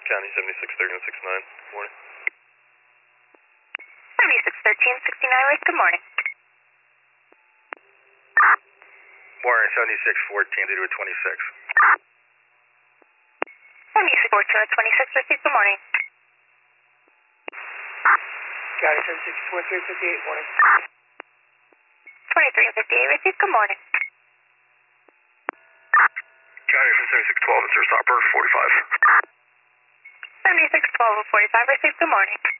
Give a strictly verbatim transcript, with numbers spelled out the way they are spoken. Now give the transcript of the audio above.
County seventy-six thirteen sixty-nine, morning. seventy-six thirteen sixty-nine, Wraith, good morning. Morning, seventy-six fourteen, zero twenty-six. seventy-six fourteen twenty-six, Wraith, good morning. County seventy-six twenty-three fifty-eight, morning. twenty-three fifty-eight, Wraith, good morning. County seventy-six twelve, it's your stopper, forty-five. seventy-six twelve forty-five, Wraith, good morning.